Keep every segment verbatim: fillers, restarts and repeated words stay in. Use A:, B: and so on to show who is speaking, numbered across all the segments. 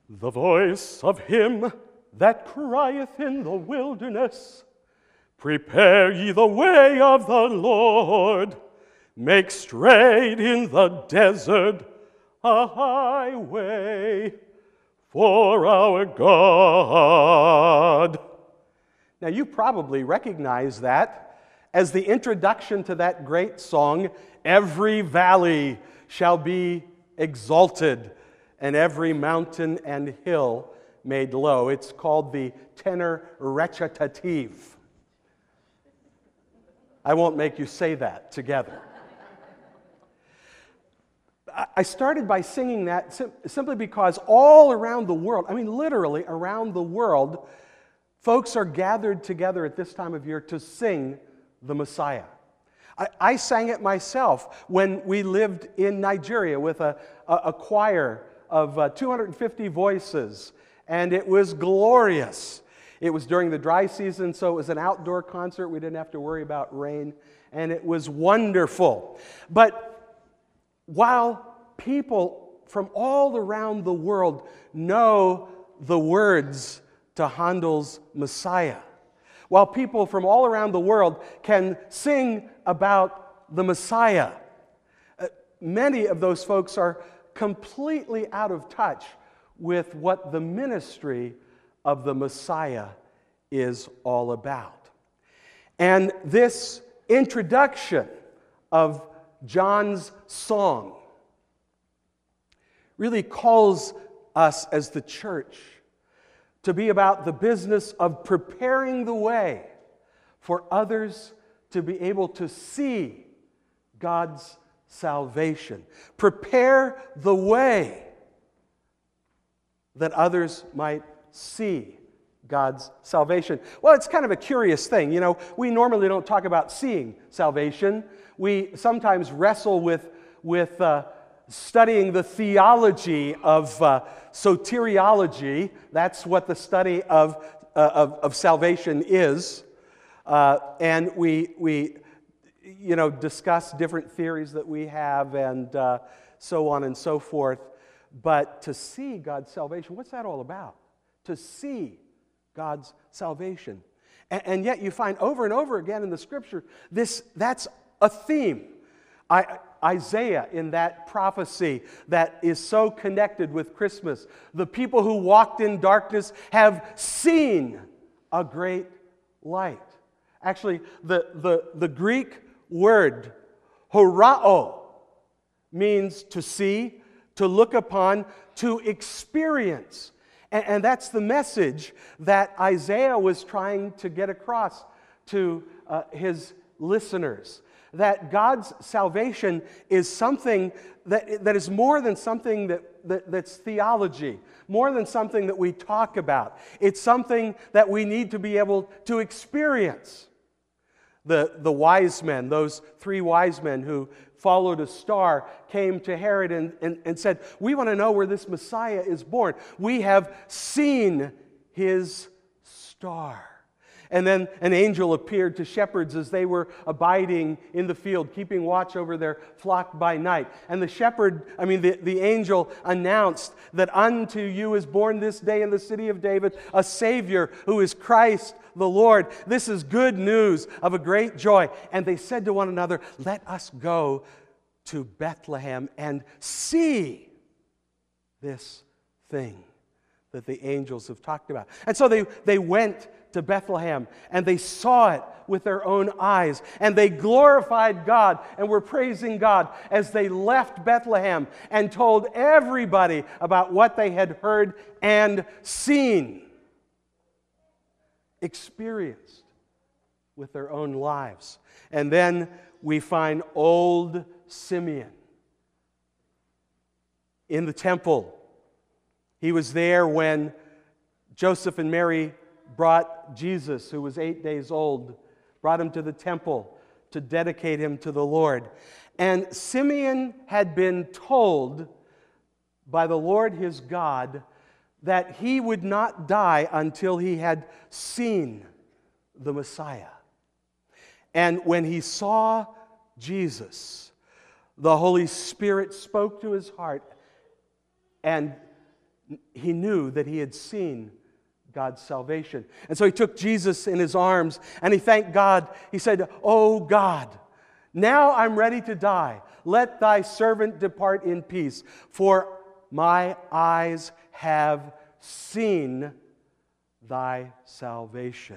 A: The voice of him that crieth in the wilderness, prepare ye the way of the Lord, make straight in the desert a highway for our God. Now you probably recognize that as the introduction to that great song, Every Valley Shall Be Exalted, and every mountain and hill made low. It's called the tenor recitative. I won't make you say that together. I started by singing that sim- simply because all around the world, I mean literally around the world, folks are gathered together at this time of year to sing the Messiah. I, I sang it myself when we lived in Nigeria with a, a, a choir of uh, two hundred fifty voices, and it was glorious. It was during the dry season, so it was an outdoor concert. We didn't have to worry about rain, and it was wonderful. But while people from all around the world know the words to Handel's Messiah, while people from all around the world can sing about the Messiah, uh, many of those folks are completely out of touch with what the ministry of the Messiah is all about. And this introduction of John's song really calls us as the church to be about the business of preparing the way for others to be able to see God's salvation. Prepare the way that others might see God's salvation. Well, it's kind of a curious thing. You know, we normally don't talk about seeing salvation. We sometimes wrestle with, with uh, studying the theology of uh, soteriology. That's what the study of, uh, of, of salvation is. Uh, and we, we, you know, discuss different theories that we have and uh, so on and so forth. But to see God's salvation, what's that all about? To see God's salvation. And, and yet you find over and over again in the Scripture, this that's a theme. I, Isaiah, in that prophecy that is so connected with Christmas, the people who walked in darkness have seen a great light. Actually, the, the, the Greek word, horao, means to see, to look upon, to experience. And, and that's the message that Isaiah was trying to get across to uh, his listeners. That God's salvation is something that, that is more than something that, that, that's theology, more than something that we talk about. It's something that we need to be able to experience. The, the wise men, those three wise men who followed a star, came to Herod and, and, and said, we want to know where this Messiah is born. We have seen his star. And then an angel appeared to shepherds as they were abiding in the field, keeping watch over their flock by night. And the shepherd, I mean, the, the angel announced that unto you is born this day in the city of David a Savior who is Christ the Lord. This is good news of a great joy. And they said to one another, let us go to Bethlehem and see this thing that the angels have talked about. And so they, they went to Bethlehem, and they saw it with their own eyes, and they glorified God and were praising God as they left Bethlehem and told everybody about what they had heard and seen, experienced with their own lives. And then we find old Simeon in the temple. He was there when Joseph and Mary brought Jesus, who was eight days old, brought him to the temple to dedicate him to the Lord. And Simeon had been told by the Lord his God that he would not die until he had seen the Messiah. And when he saw Jesus, the Holy Spirit spoke to his heart and he knew that he had seen God's salvation. And so he took Jesus in his arms and he thanked God. He said, "Oh God, now I'm ready to die. Let thy servant depart in peace, for my eyes have seen thy salvation."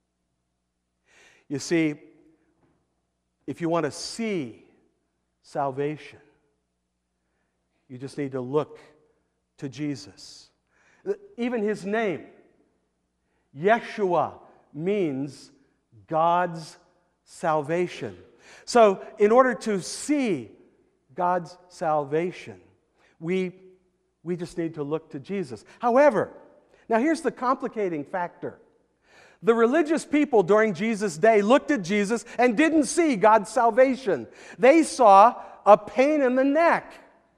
A: You see, if you want to see salvation, you just need to look to Jesus. Even his name, Yeshua, means God's salvation. So, in order to see God's salvation, we, we just need to look to Jesus. However, now here's the complicating factor. The religious people during Jesus' day looked at Jesus and didn't see God's salvation. They saw a pain in the neck.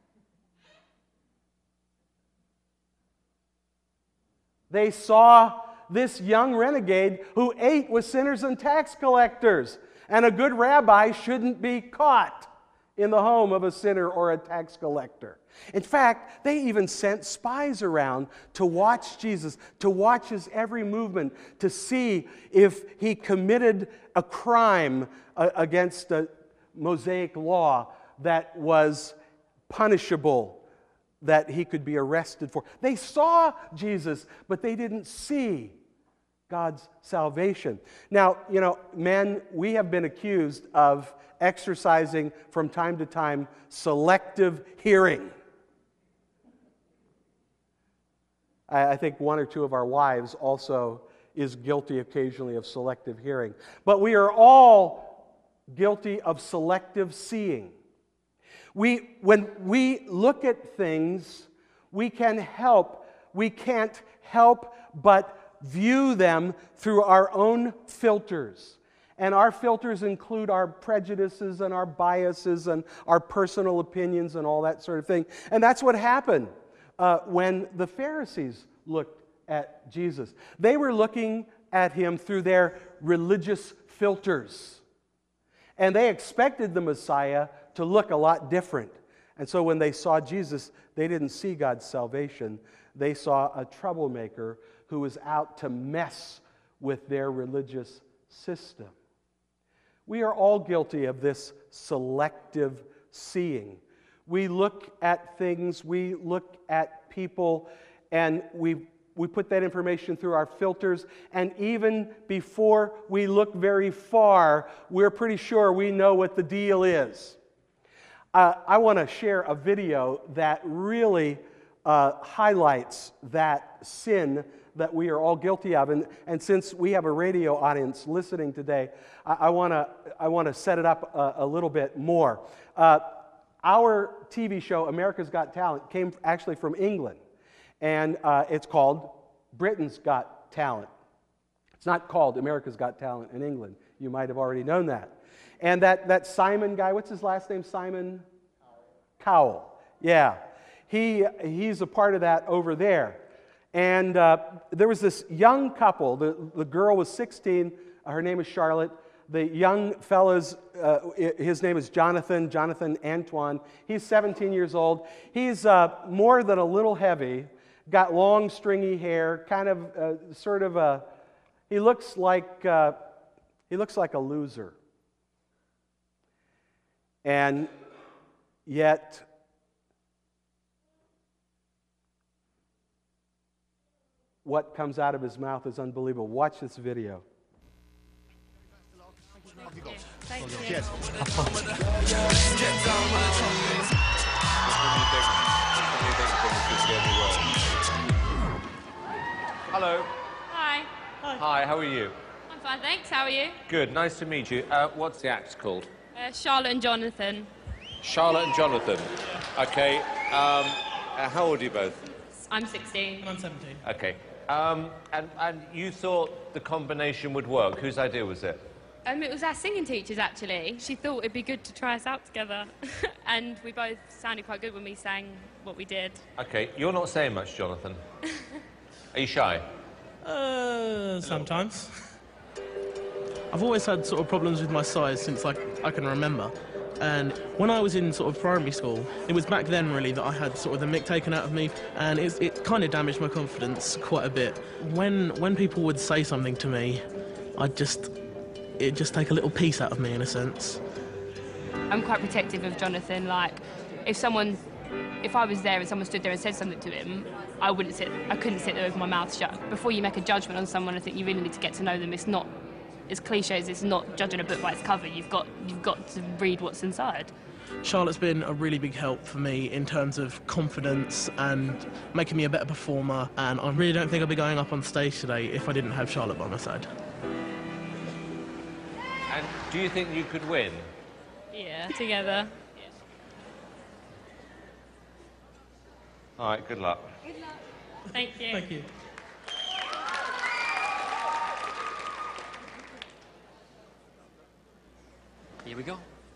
A: They saw this young renegade who ate with sinners and tax collectors, and a good rabbi shouldn't be caught in the home of a sinner or a tax collector. In fact, they even sent spies around to watch Jesus, to watch his every movement, to see if he committed a crime uh, against the Mosaic law that was punishable, that he could be arrested for. They saw Jesus, but they didn't see God's salvation. Now, you know, men, we have been accused of exercising from time to time selective hearing. I, I think one or two of our wives also is guilty occasionally of selective hearing. But we are all guilty of selective seeing. We, when we look at things, we can help, we can't help but view them through our own filters. And our filters include our prejudices and our biases and our personal opinions and all that sort of thing. And that's what happened uh, when the Pharisees looked at Jesus. They were looking at him through their religious filters. And they expected the Messiah to look a lot different. And so when they saw Jesus, they didn't see God's salvation. They saw a troublemaker who was out to mess with their religious system. We are all guilty of this selective seeing. We look at things, we look at people, and we we put that information through our filters, and even before we look very far, we're pretty sure we know what the deal is. Uh, I want to share a video that really uh, highlights that sin that we are all guilty of. And, and since we have a radio audience listening today, I, I want to I want to set it up a, a little bit more. Uh, our T V show, America's Got Talent, came actually from England. And uh, it's called Britain's Got Talent. It's not called America's Got Talent in England. You might have already known that. And that, that Simon guy, what's his last name? Simon Cowell. Yeah. He, he's a part of that over there. And uh, there was this young couple. The, the girl was sixteen. Her name is Charlotte. The young fella's, uh, his name is Jonathan, Jonathan Antoine. He's seventeen years old. He's uh, more than a little heavy, got long stringy hair, kind of uh, sort of a, he looks like, uh, he looks like a loser. And yet, what comes out of his mouth is unbelievable. Watch this video.
B: Thank you. Cheers.
C: Hello.
B: Hi.
C: Hi. Hi, how are you?
B: I'm fine, thanks. How are you?
C: Good, nice to meet you. Uh, what's the act called?
B: Uh, Charlotte and Jonathan.
C: Charlotte and Jonathan. Okay. Um, uh, how old are you both?
B: I'm sixteen.
D: I'm seventeen.
C: Okay. Um, and, and you thought the combination would work. Whose idea was it?
B: Um, it was our singing teacher's, actually. She thought it'd be good to try us out together. And we both sounded quite good when we sang what we did.
C: Okay, you're not saying much, Jonathan. Are you shy?
D: Uh, sometimes. I've always had sort of problems with my size since I, I can remember. And when I was in sort of primary school, it was back then really that I had sort of the mick taken out of me, and it's, it kind of damaged my confidence quite a bit. When when people would say something to me, I'd just, it'd just take a little piece out of me in a sense.
B: I'm quite protective of Jonathan. Like, if someone, if I was there and someone stood there and said something to him, I wouldn't sit, I couldn't sit there with my mouth shut. Before you make a judgment on someone, I think you really need to get to know them. It's not, as cliche as it's not judging a book by its cover. You've got, you've got to read what's inside.
D: Charlotte's been a really big help for me in terms of confidence and making me a better performer, and I really don't think I'd be going up on stage today if I didn't have Charlotte by my side.
C: And do you think you could win?
B: Yeah, together.
C: All right, good luck.
B: Good luck. Thank you.
D: Thank you.
E: Here we go.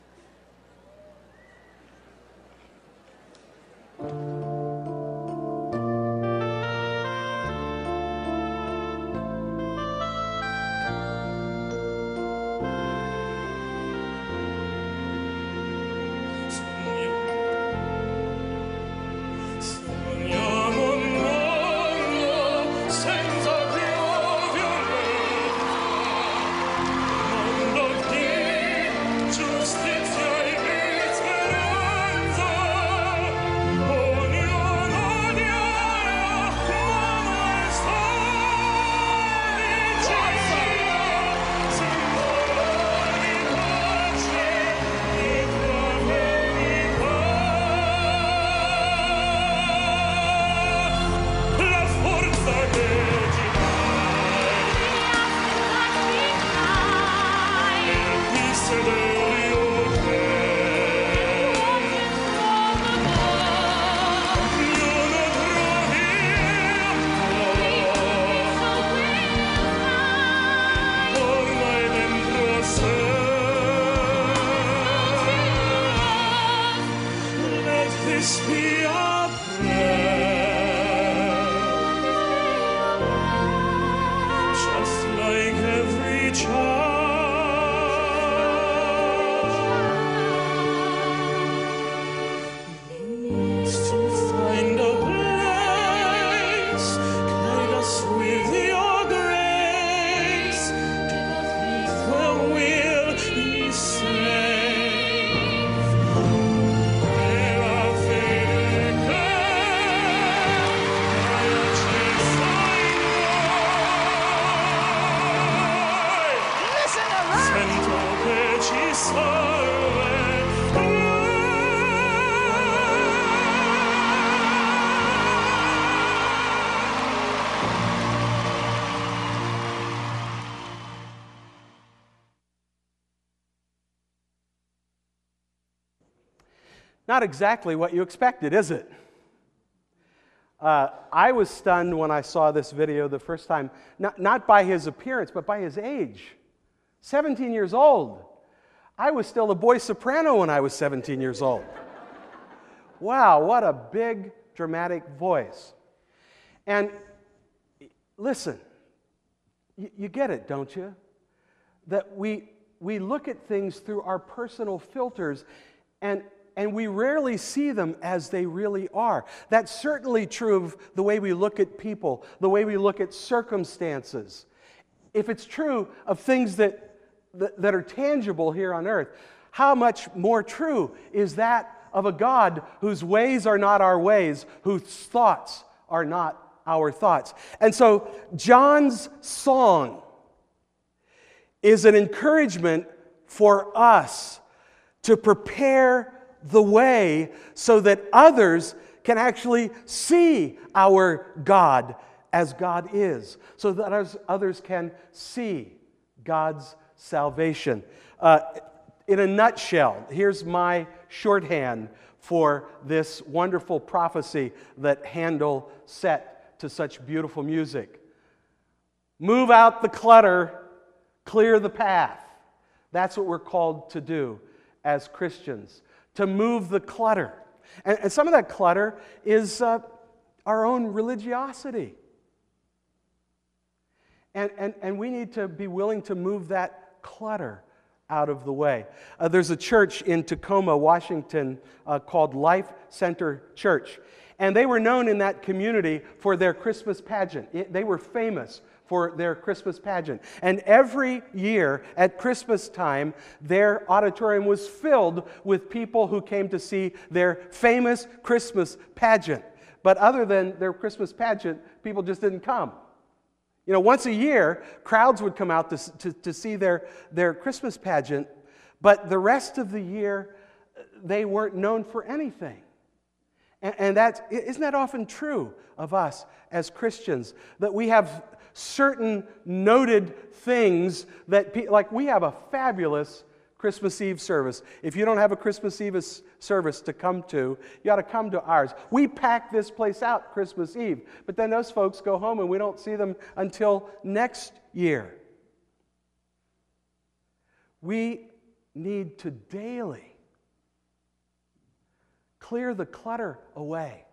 A: Not exactly what you expected, is it? Uh, I was stunned when I saw this video the first time, not, not by his appearance, but by his age. seventeen years old. I was still a boy soprano when I was seventeen years old. Wow, what a big, dramatic voice. And listen, you, you get it, don't you? That we, we look at things through our personal filters, and And we rarely see them as they really are. That's certainly true of the way we look at people, the way we look at circumstances. If it's true of things that, that, that are tangible here on earth, how much more true is that of a God whose ways are not our ways, whose thoughts are not our thoughts? And so John's song is an encouragement for us to prepare the way so that others can actually see our God as God is, so that others can see God's salvation. Uh, in a nutshell, here's my shorthand for this wonderful prophecy that Handel set to such beautiful music. Move out the clutter, clear the path. That's what we're called to do as Christians. To move the clutter. And, and some of that clutter is uh, our own religiosity. And, and, and we need to be willing to move that clutter out of the way. Uh, there's a church in Tacoma, Washington, uh, called Life Center Church. And they were known in that community for their Christmas pageant. It, they were famous for their Christmas pageant. And every year at Christmas time, their auditorium was filled with people who came to see their famous Christmas pageant. But other than their Christmas pageant, people just didn't come. You know, once a year, crowds would come out to, to, to see their, their Christmas pageant, but the rest of the year, they weren't known for anything. And, and that's, isn't that often true of us as Christians? That we have certain noted things that, pe- like we have a fabulous Christmas Eve service. If you don't have a Christmas Eve service to come to, you ought to come to ours. We pack this place out Christmas Eve, but then those folks go home and we don't see them until next year. We need to daily clear the clutter away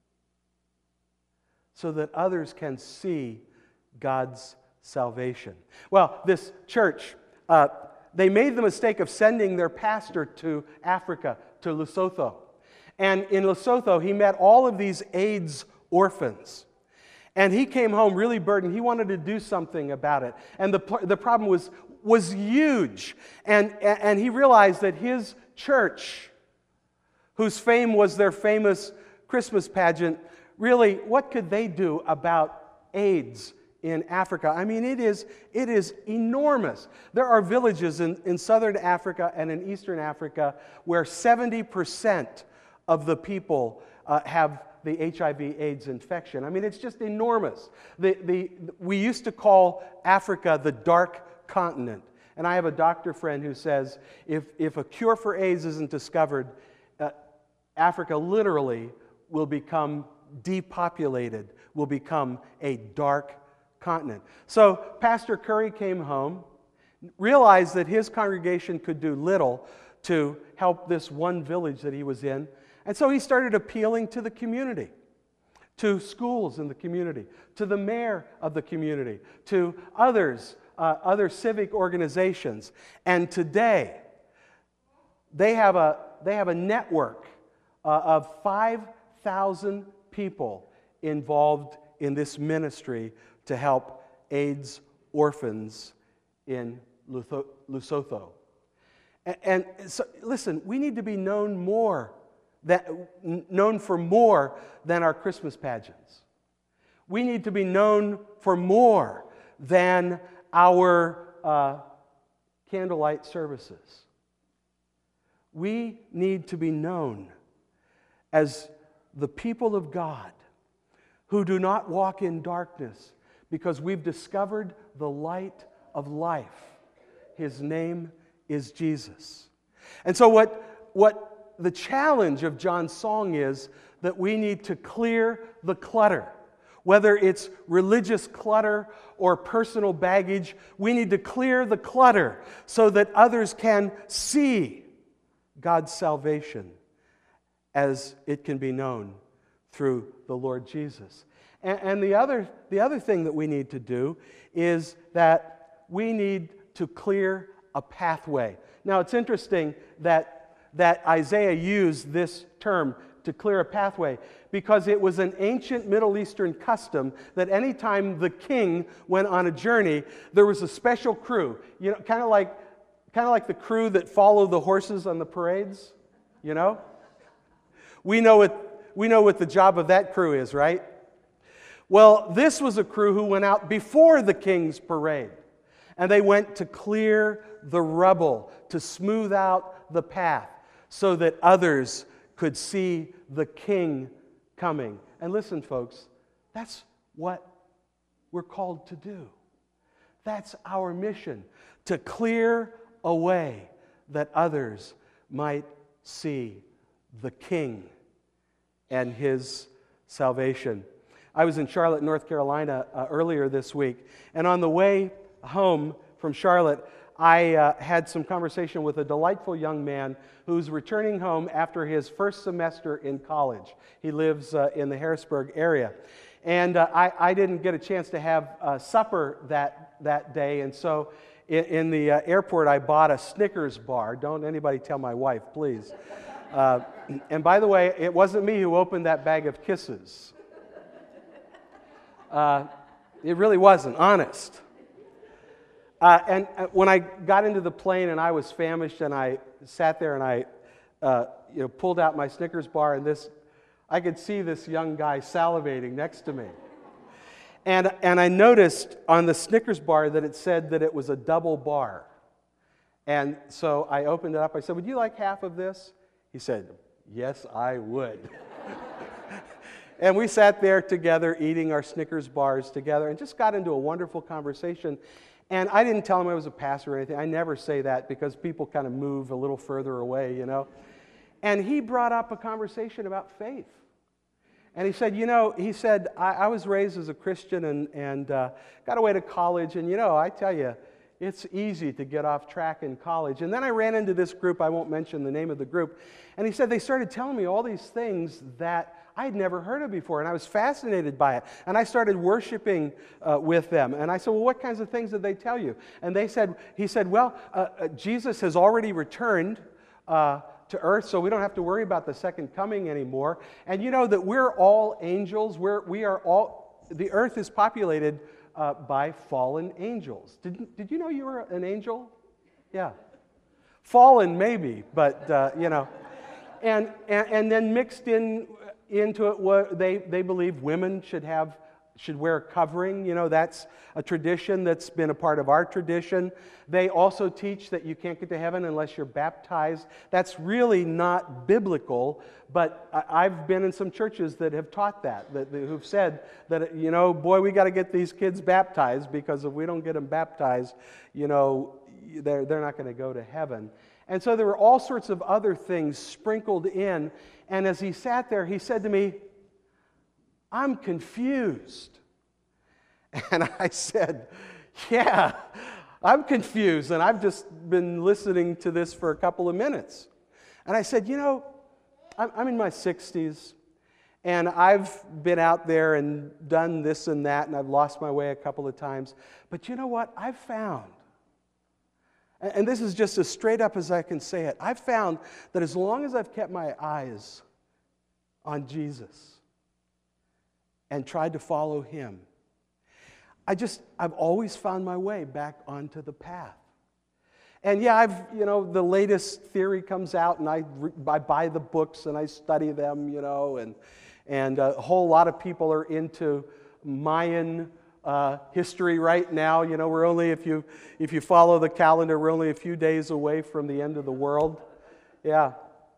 A: so that others can see God's salvation. Well, this church, uh, they made the mistake of sending their pastor to Africa, to Lesotho. And in Lesotho, he met all of these AIDS orphans. And he came home really burdened. He wanted to do something about it. And the, the problem was, was huge. And, and he realized that his church, whose fame was their famous Christmas pageant, really, what could they do about AIDS in Africa? I mean, it is, it is enormous. There are villages in, in southern Africa and in eastern Africa where seventy percent of the people uh, have the H I V AIDS infection. I mean, it's just enormous. The, the, we used to call Africa the dark continent. And I have a doctor friend who says if, if a cure for AIDS isn't discovered, uh, Africa literally will become depopulated, will become a dark continent. So Pastor Curry came home, realized that his congregation could do little to help this one village that he was in, and so he started appealing to the community, to schools in the community, to the mayor of the community, to others, uh, other civic organizations. And today, they have a, they have a network uh, of five thousand people involved in this ministry to help AIDS orphans in Lesotho. And, and so, listen, we need to be known more, that, known for more than our Christmas pageants. We need to be known for more than our uh, candlelight services. We need to be known as the people of God who do not walk in darkness, because we've discovered the light of life. His name is Jesus. And so what, what the challenge of John's song is that we need to clear the clutter. Whether it's religious clutter or personal baggage, we need to clear the clutter so that others can see God's salvation as it can be known through the Lord Jesus. And, and the other, the other thing that we need to do is that we need to clear a pathway. Now, it's interesting that, that Isaiah used this term, to clear a pathway, because it was an ancient Middle Eastern custom that any time the king went on a journey, there was a special crew, you know, kind of like, kind of like the crew that follow the horses on the parades, you know? We know what, we know what the job of that crew is, right? Well, this was a crew who went out before the king's parade, and they went to clear the rubble, to smooth out the path, so that others could see the king coming. And listen, folks, that's what we're called to do. That's our mission, to clear a way that others might see the king and his salvation. I was in Charlotte, North Carolina uh, earlier this week, and on the way home from Charlotte, I uh, had some conversation with a delightful young man who's returning home after his first semester in college. He lives uh, in the Harrisburg area. And uh, I, I didn't get a chance to have uh, supper that, that day, and so in, in the uh, airport, I bought a Snickers bar. Don't anybody tell my wife, please. Uh, and by the way, it wasn't me who opened that bag of kisses. Uh, it really wasn't, honest. Uh, and uh, when I got into the plane and I was famished and I sat there and I uh, you know, pulled out my Snickers bar, and this, I could see this young guy salivating next to me. And, and I noticed on the Snickers bar that it said that it was a double bar. And so I opened it up. I said, "Would you like half of this?" He said, "Yes, I would." And we sat there together eating our Snickers bars together and just got into a wonderful conversation. And I didn't tell him I was a pastor or anything. I never say that because people kind of move a little further away, you know. And he brought up a conversation about faith. And he said, you know, he said, I, I was raised as a Christian and, and uh, got away to college. And, you know, I tell you, it's easy to get off track in college. And then I ran into this group. I won't mention the name of the group. And he said they started telling me all these things that I had never heard of before, and I was fascinated by it. And I started worshiping uh, with them. And I said, well, what kinds of things did they tell you? And they said, he said, well, uh, uh, Jesus has already returned uh, to earth, so we don't have to worry about the second coming anymore. And you know that we're all angels. We're, we are all, the earth is populated uh, by fallen angels. Did, did you know you were an angel? Yeah. Fallen, maybe, but, uh, you know. And, and, and then mixed in into it, what they, they believe women should have, should wear a covering. You know, that's a tradition that's been a part of our tradition. They also teach that you can't get to heaven unless you're baptized. That's really not biblical, but I, I've been in some churches that have taught that, that, that who've said that, you know, boy, we got to get these kids baptized, because if we don't get them baptized, you know, they're, they're not going to go to heaven. And so there were all sorts of other things sprinkled in. And as he sat there, he said to me, "I'm confused." And I said, "Yeah, I'm confused. And I've just been listening to this for a couple of minutes." And I said, "You know, I'm in my sixties, and I've been out there and done this and that, and I've lost my way a couple of times. But you know what? I've found, and this is just as straight up as I can say it, I've found that as long as I've kept my eyes on Jesus and tried to follow Him, I just, I've always found my way back onto the path. And yeah, I've, you know, the latest theory comes out, and I, I buy the books and I study them, you know, and, and a whole lot of people are into Mayan Uh, history right now. You know, we're only, if you if you follow the calendar, we're only a few days away from the end of the world. Yeah.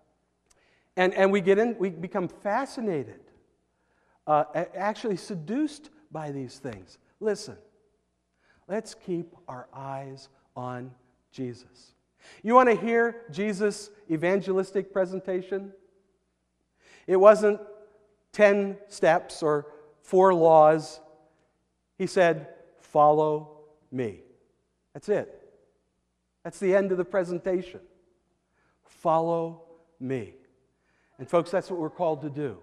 A: And and we get in, we become fascinated, uh, actually seduced by these things. Listen, let's keep our eyes on Jesus. You want to hear Jesus' evangelistic presentation? It wasn't ten steps or four laws. He said, "Follow me." That's it. That's the end of the presentation. Follow me. And folks, that's what we're called to do.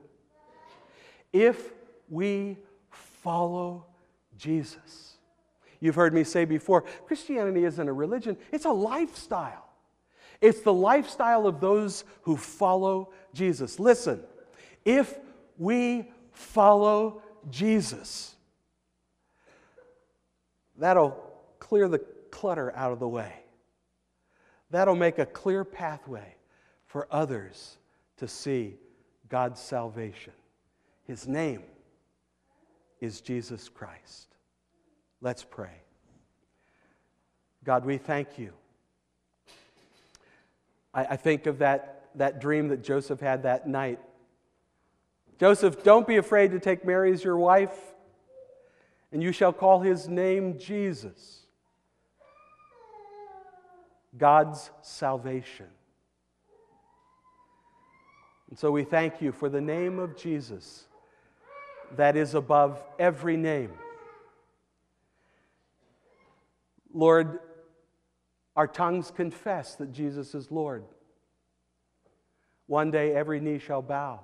A: If we follow Jesus. You've heard me say before, Christianity isn't a religion, it's a lifestyle. It's the lifestyle of those who follow Jesus. Listen, if we follow Jesus, that'll clear the clutter out of the way. That'll make a clear pathway for others to see God's salvation. His name is Jesus Christ. Let's pray. God, we thank you. I, I think of that, that dream that Joseph had that night. Joseph, don't be afraid to take Mary as your wife, and you shall call his name Jesus, God's salvation. And so we thank you for the name of Jesus that is above every name. Lord, our tongues confess that Jesus is Lord. One day every knee shall bow.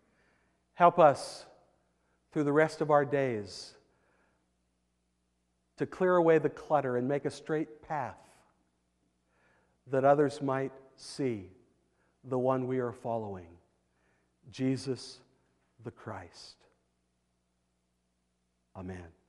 A: Help us through the rest of our days to clear away the clutter and make a straight path that others might see the one we are following, Jesus the Christ. Amen.